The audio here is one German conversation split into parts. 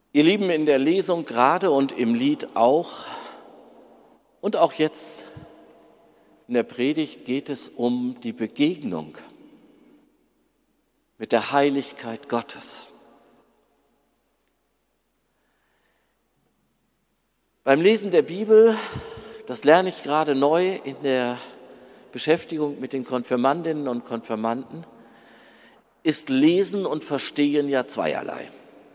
Ihr Lieben, in der Lesung gerade und im Lied auch und auch jetzt in der Predigt geht es um die Begegnung mit der Heiligkeit Gottes. Beim Lesen der Bibel, das lerne ich gerade neu in der Beschäftigung mit den Konfirmandinnen und Konfirmanden, ist Lesen und Verstehen ja zweierlei.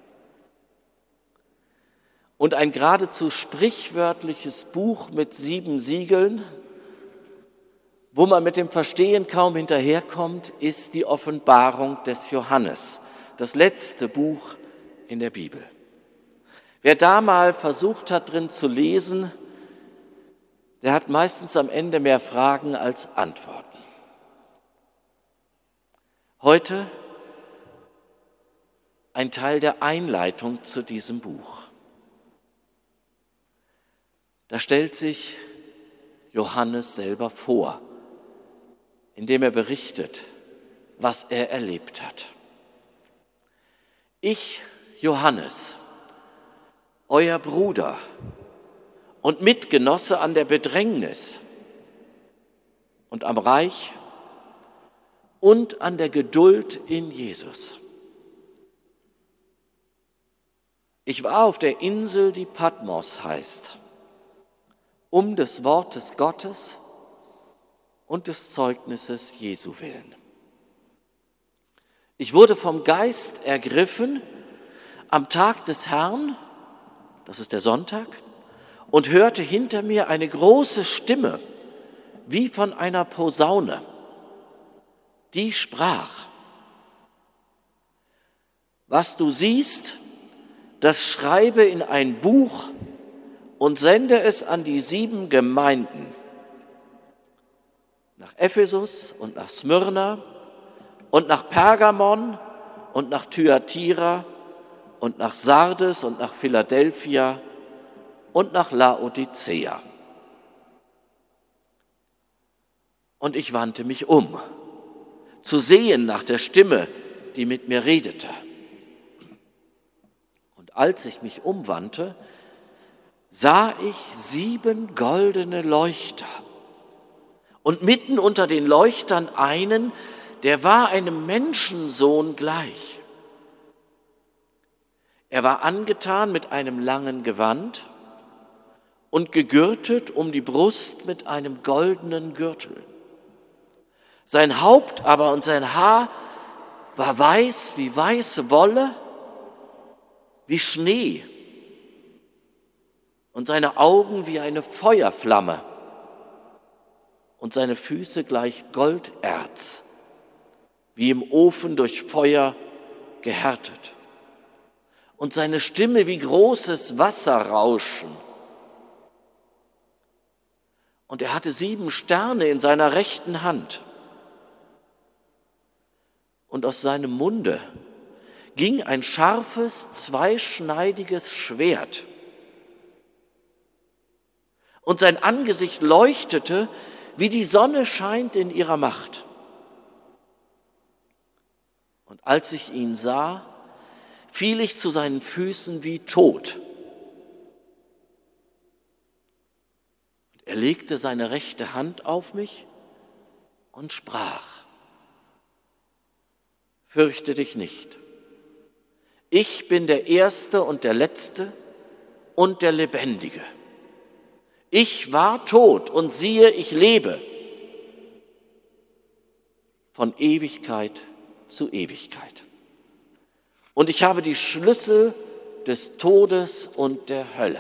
Und ein geradezu sprichwörtliches Buch mit 7 Siegeln, wo man mit dem Verstehen kaum hinterherkommt, ist die Offenbarung des Johannes, das letzte Buch in der Bibel. Wer da mal versucht hat, drin zu lesen, der hat meistens am Ende mehr Fragen als Antworten. Heute ein Teil der Einleitung zu diesem Buch. Da stellt sich Johannes selber vor, indem er berichtet, was er erlebt hat. Ich, Johannes, euer Bruder und Mitgenosse an der Bedrängnis und am Reich und an der Geduld in Jesus. Ich war auf der Insel, die Patmos heißt, um des Wortes Gottes und des Zeugnisses Jesu willen. Ich wurde vom Geist ergriffen am Tag des Herrn, das ist der Sonntag, und hörte hinter mir eine große Stimme, wie von einer Posaune, die sprach: Was du siehst, das schreibe in ein Buch und sende es an die 7 Gemeinden, nach Ephesus und nach Smyrna und nach Pergamon und nach Thyatira und nach Sardes und nach Philadelphia und nach Laodicea. Und ich wandte mich um, zu sehen nach der Stimme, die mit mir redete. Und als ich mich umwandte, sah ich 7 goldene Leuchter und mitten unter den Leuchtern einen, der war einem Menschensohn gleich. Er war angetan mit einem langen Gewand und gegürtet um die Brust mit einem goldenen Gürtel. Sein Haupt aber und sein Haar war weiß wie weiße Wolle, wie Schnee, und seine Augen wie eine Feuerflamme und seine Füße gleich Golderz, wie im Ofen durch Feuer gehärtet, und seine Stimme wie großes Wasserrauschen. Und er hatte 7 Sterne in seiner rechten Hand. Und aus seinem Munde ging ein scharfes, zweischneidiges Schwert. Und sein Angesicht leuchtete, wie die Sonne scheint in ihrer Macht. Und als ich ihn sah, fiel ich zu seinen Füßen wie tot. Und er legte seine rechte Hand auf mich und sprach: Fürchte dich nicht. Ich bin der Erste und der Letzte und der Lebendige. Ich war tot und siehe, ich lebe von Ewigkeit zu Ewigkeit. Und ich habe die Schlüssel des Todes und der Hölle.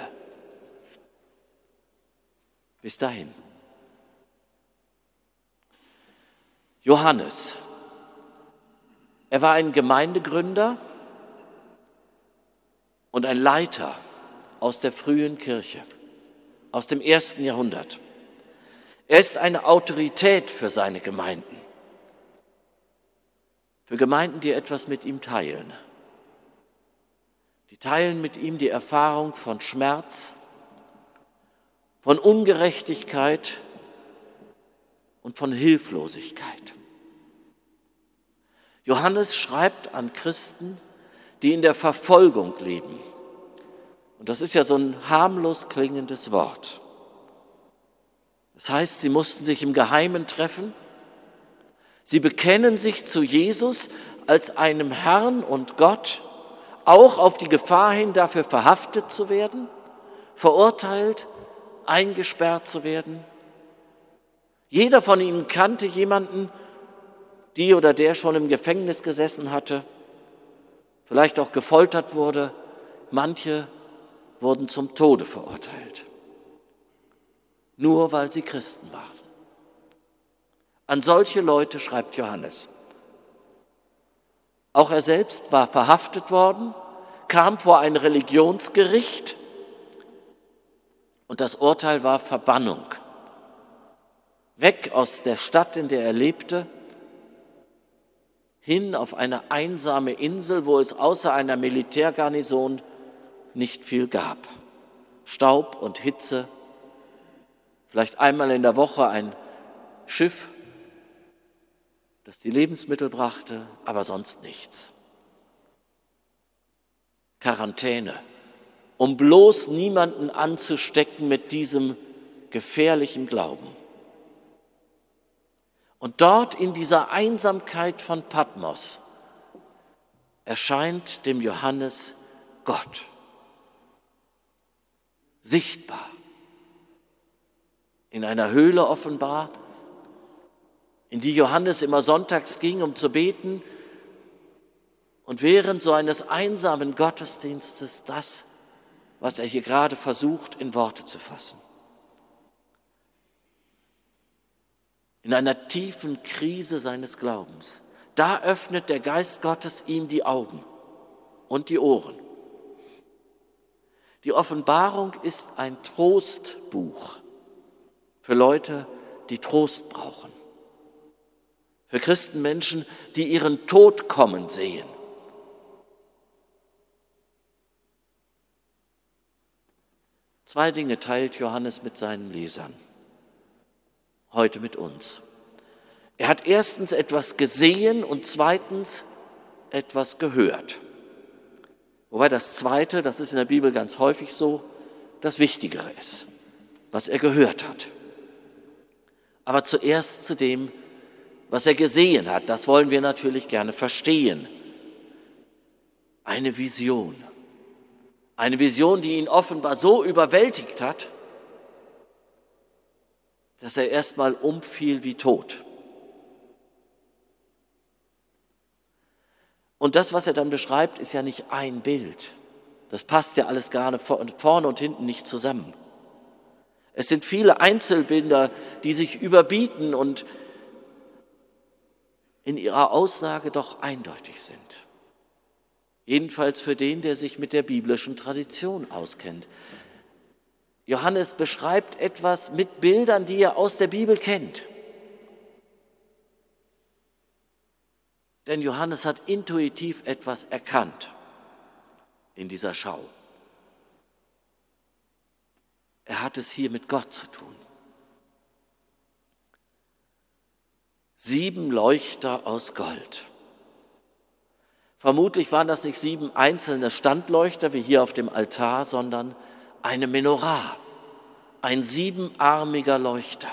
Bis dahin. Johannes. Er war ein Gemeindegründer und ein Leiter aus der frühen Kirche, aus dem 1. Jahrhundert. Er ist eine Autorität für seine Gemeinden, für Gemeinden, die etwas mit ihm teilen. Die teilen mit ihm die Erfahrung von Schmerz, von Ungerechtigkeit und von Hilflosigkeit. Johannes schreibt an Christen, die in der Verfolgung leben, Und das ist ja so ein harmlos klingendes Wort. Das heißt, sie mussten sich im Geheimen treffen. Sie bekennen sich zu Jesus als einem Herrn und Gott, auch auf die Gefahr hin, dafür verhaftet zu werden, verurteilt, eingesperrt zu werden. Jeder von ihnen kannte jemanden, die oder der schon im Gefängnis gesessen hatte, vielleicht auch gefoltert wurde. Manche wurden zum Tode verurteilt, nur weil sie Christen waren. An solche Leute schreibt Johannes. Auch er selbst war verhaftet worden, kam vor ein Religionsgericht und das Urteil war Verbannung. Weg aus der Stadt, in der er lebte, hin auf eine einsame Insel, wo es außer einer Militärgarnison nicht viel gab. Staub und Hitze, vielleicht einmal in der Woche ein Schiff, das die Lebensmittel brachte, aber sonst nichts. Quarantäne, um bloß niemanden anzustecken mit diesem gefährlichen Glauben. Und dort in dieser Einsamkeit von Patmos erscheint dem Johannes Gott. Sichtbar. In einer Höhle offenbar, in die Johannes immer sonntags ging, um zu beten. Und während so eines einsamen Gottesdienstes das, was er hier gerade versucht, in Worte zu fassen. In einer tiefen Krise seines Glaubens. Da öffnet der Geist Gottes ihm die Augen und die Ohren. Die Offenbarung ist ein Trostbuch für Leute, die Trost brauchen. Für Christenmenschen, die ihren Tod kommen sehen. Zwei Dinge teilt Johannes mit seinen Lesern, heute mit uns. Er hat erstens etwas gesehen und zweitens etwas gehört. Wobei das Zweite, das ist in der Bibel ganz häufig so, das Wichtigere ist, was er gehört hat. Aber zuerst zu dem, was er gesehen hat, das wollen wir natürlich gerne verstehen. Eine Vision. Eine Vision, die ihn offenbar so überwältigt hat, dass er erstmal umfiel wie tot. Und das, was er dann beschreibt, ist ja nicht ein Bild. Das passt ja alles gerade vorne und hinten nicht zusammen. Es sind viele Einzelbilder, die sich überbieten und in ihrer Aussage doch eindeutig sind. Jedenfalls für den, der sich mit der biblischen Tradition auskennt. Johannes beschreibt etwas mit Bildern, die er aus der Bibel kennt. Denn Johannes hat intuitiv etwas erkannt in dieser Schau. Er hat es hier mit Gott zu tun. 7 Leuchter aus Gold. Vermutlich waren das nicht 7 einzelne Standleuchter wie hier auf dem Altar, sondern eine Menorah, ein 7-armiger Leuchter.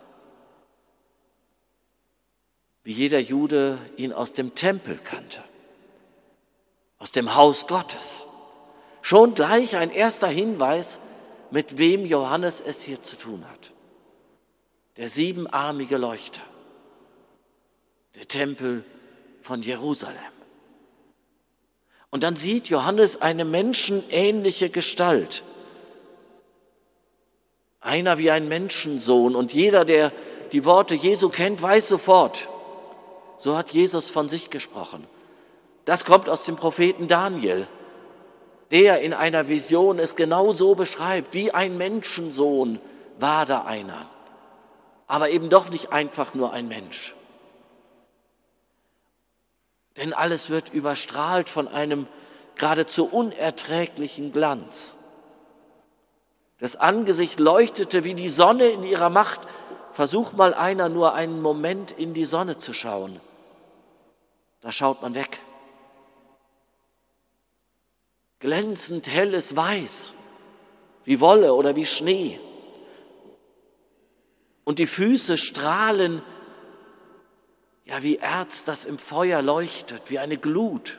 Wie jeder Jude ihn aus dem Tempel kannte, aus dem Haus Gottes. Schon gleich ein erster Hinweis, mit wem Johannes es hier zu tun hat. Der 7-armige Leuchter, der Tempel von Jerusalem. Und dann sieht Johannes eine menschenähnliche Gestalt. Einer wie ein Menschensohn. Und jeder, der die Worte Jesu kennt, weiß sofort, so hat Jesus von sich gesprochen. Das kommt aus dem Propheten Daniel, der in einer Vision es genau so beschreibt. Wie ein Menschensohn war da einer, aber eben doch nicht einfach nur ein Mensch. Denn alles wird überstrahlt von einem geradezu unerträglichen Glanz. Das Angesicht leuchtete wie die Sonne in ihrer Macht. Versuch mal einer nur einen Moment in die Sonne zu schauen. Da schaut man weg. Glänzend helles Weiß, wie Wolle oder wie Schnee. Und die Füße strahlen, ja, wie Erz, das im Feuer leuchtet, wie eine Glut.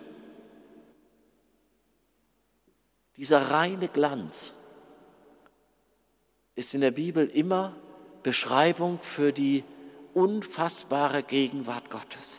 Dieser reine Glanz ist in der Bibel immer Beschreibung für die unfassbare Gegenwart Gottes.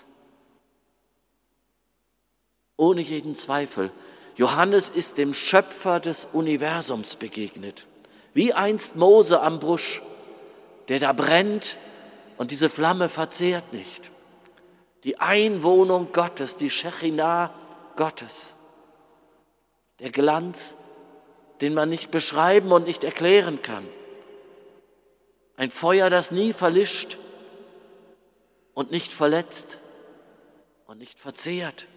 Ohne jeden Zweifel, Johannes ist dem Schöpfer des Universums begegnet, wie einst Mose am Busch, der da brennt und diese Flamme verzehrt nicht. Die Einwohnung Gottes, die Schechinah Gottes, der Glanz, den man nicht beschreiben und nicht erklären kann. Ein Feuer, das nie verlischt und nicht verletzt und nicht verzehrt.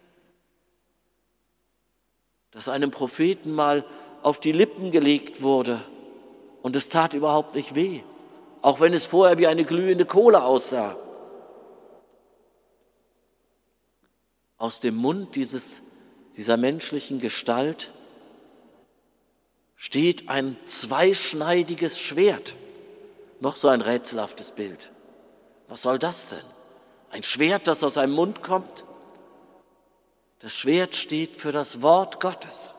Das einem Propheten mal auf die Lippen gelegt wurde und es tat überhaupt nicht weh, auch wenn es vorher wie eine glühende Kohle aussah. Aus dem Mund dieser menschlichen Gestalt steht ein zweischneidiges Schwert. Noch so ein rätselhaftes Bild. Was soll das denn? Ein Schwert, das aus einem Mund kommt? Das Schwert steht für das Wort Gottes.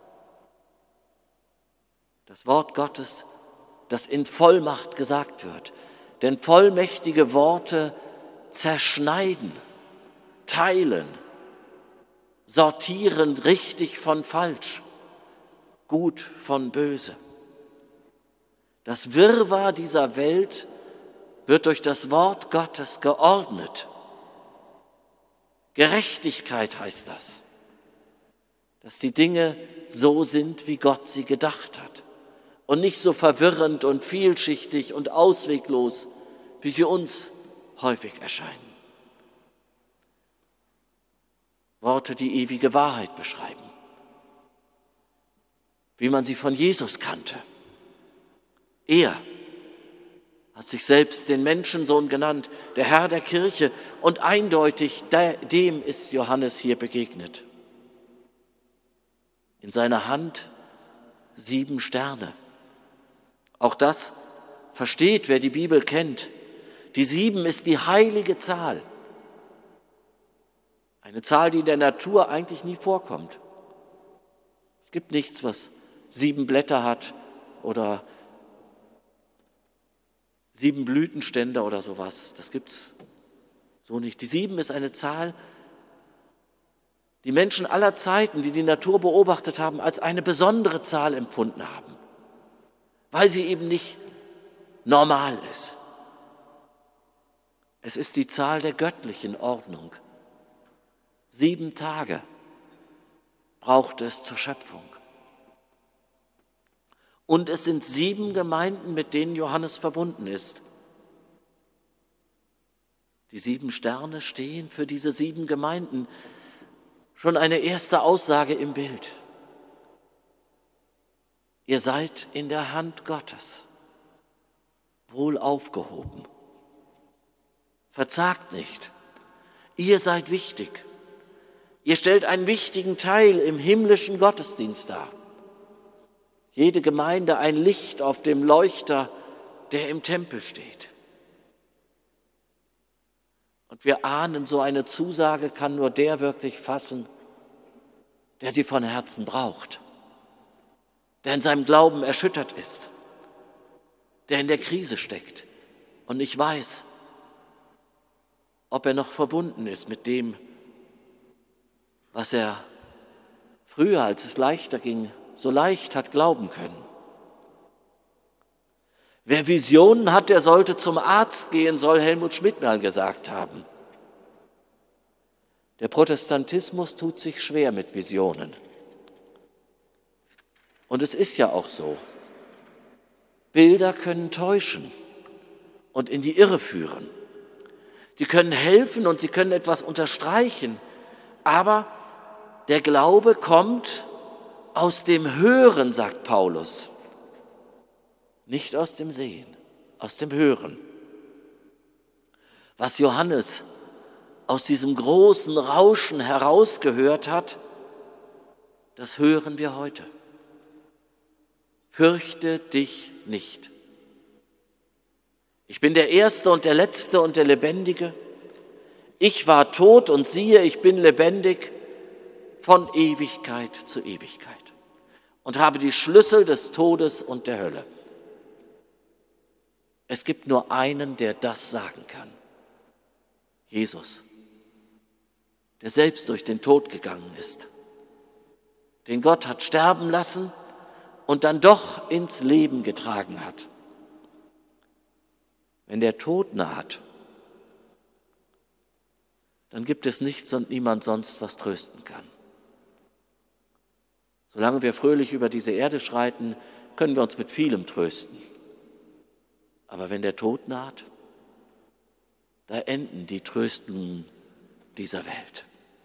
Das Wort Gottes, das in Vollmacht gesagt wird. Denn vollmächtige Worte zerschneiden, teilen, sortieren richtig von falsch, gut von böse. Das Wirrwarr dieser Welt wird durch das Wort Gottes geordnet. Gerechtigkeit heißt das, dass die Dinge so sind, wie Gott sie gedacht hat und nicht so verwirrend und vielschichtig und ausweglos, wie sie uns häufig erscheinen. Worte, die ewige Wahrheit beschreiben, wie man sie von Jesus kannte. Er hat sich selbst den Menschensohn genannt, der Herr der Kirche, und eindeutig dem ist Johannes hier begegnet. In seiner Hand 7 Sterne. Auch das versteht, wer die Bibel kennt. Die 7 ist die heilige Zahl. Eine Zahl, die in der Natur eigentlich nie vorkommt. Es gibt nichts, was 7 Blätter hat oder 7 Blütenstände oder sowas. Das gibt's so nicht. Die 7 ist eine Zahl, die Menschen aller Zeiten, die die Natur beobachtet haben, als eine besondere Zahl empfunden haben, weil sie eben nicht normal ist. Es ist die Zahl der göttlichen Ordnung. 7 Tage brauchte es zur Schöpfung. Und es sind 7 Gemeinden, mit denen Johannes verbunden ist. Die 7 Sterne stehen für diese 7 Gemeinden. Schon eine erste Aussage im Bild. Ihr seid in der Hand Gottes, wohl aufgehoben. Verzagt nicht. Ihr seid wichtig. Ihr stellt einen wichtigen Teil im himmlischen Gottesdienst dar. Jede Gemeinde ein Licht auf dem Leuchter, der im Tempel steht. Und wir ahnen, so eine Zusage kann nur der wirklich fassen, der sie von Herzen braucht, der in seinem Glauben erschüttert ist, der in der Krise steckt und nicht weiß, ob er noch verbunden ist mit dem, was er früher, als es leichter ging, so leicht hat glauben können. Wer Visionen hat, der sollte zum Arzt gehen, soll Helmut Schmidt mal gesagt haben. Der Protestantismus tut sich schwer mit Visionen. Und es ist ja auch so. Bilder können täuschen und in die Irre führen. Sie können helfen und sie können etwas unterstreichen, aber der Glaube kommt aus dem Hören, sagt Paulus, nicht aus dem Sehen, aus dem Hören. Was Johannes aus diesem großen Rauschen herausgehört hat, das hören wir heute. fürchte dich nicht. Ich bin der Erste und der Letzte und der Lebendige. Ich war tot und siehe, ich bin lebendig von Ewigkeit zu Ewigkeit und habe die Schlüssel des Todes und der Hölle. Es gibt nur einen, der das sagen kann. Jesus, der selbst durch den Tod gegangen ist, den Gott hat sterben lassen und dann doch ins Leben getragen hat. Wenn der Tod naht, dann gibt es nichts und niemand sonst, was trösten kann. Solange wir fröhlich über diese Erde schreiten, können wir uns mit vielem trösten. Aber wenn der Tod naht, da enden die Tröstungen dieser Welt.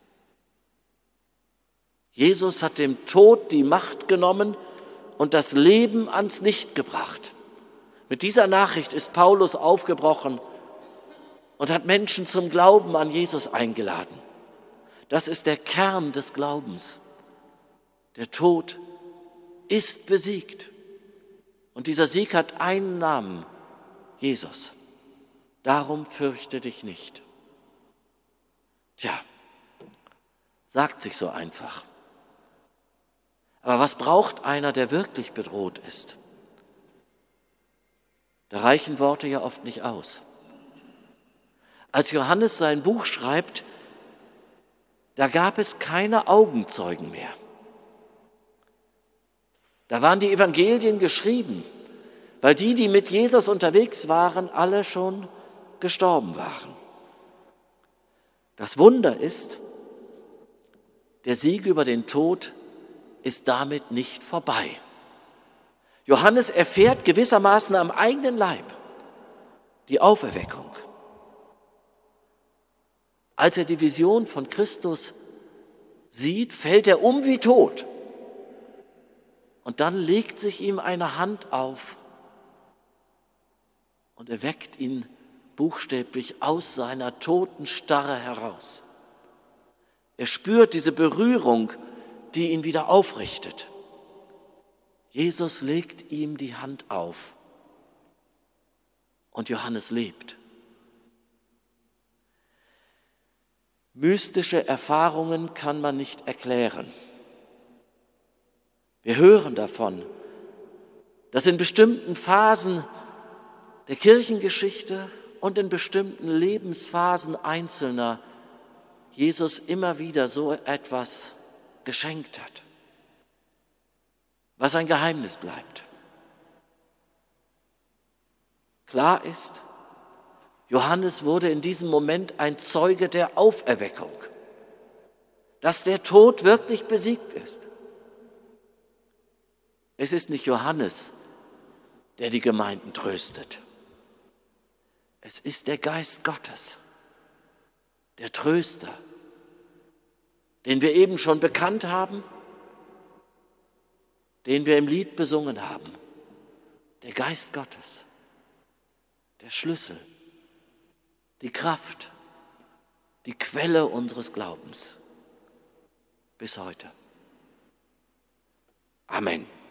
Jesus hat dem Tod die Macht genommen und das Leben ans Licht gebracht. Mit dieser Nachricht ist Paulus aufgebrochen und hat Menschen zum Glauben an Jesus eingeladen. Das ist der Kern des Glaubens. Der Tod ist besiegt. Und dieser Sieg hat einen Namen, Jesus. Darum fürchte dich nicht. Tja, sagt sich so einfach. Aber was braucht einer, der wirklich bedroht ist? Da reichen Worte ja oft nicht aus. Als Johannes sein Buch schreibt, da gab es keine Augenzeugen mehr. Da waren die Evangelien geschrieben, weil die mit Jesus unterwegs waren, alle schon gestorben waren. Das Wunder ist, der Sieg über den Tod ist damit nicht vorbei. Johannes erfährt gewissermaßen am eigenen Leib die Auferweckung. Als er die Vision von Christus sieht, fällt er um wie tot. Und dann legt sich ihm eine Hand auf und er weckt ihn buchstäblich aus seiner Totenstarre heraus. Er spürt diese Berührung, die ihn wieder aufrichtet. Jesus legt ihm die Hand auf und Johannes lebt. Mystische Erfahrungen kann man nicht erklären. Wir hören davon, dass in bestimmten Phasen der Kirchengeschichte und in bestimmten Lebensphasen Einzelner Jesus immer wieder so etwas geschenkt hat, was ein Geheimnis bleibt. Klar ist, Johannes wurde in diesem Moment ein Zeuge der Auferweckung, dass der Tod wirklich besiegt ist. Es ist nicht Johannes, der die Gemeinden tröstet. Es ist der Geist Gottes, der Tröster, den wir eben schon bekannt haben, den wir im Lied besungen haben. Der Geist Gottes, der Schlüssel, die Kraft, die Quelle unseres Glaubens bis heute. Amen.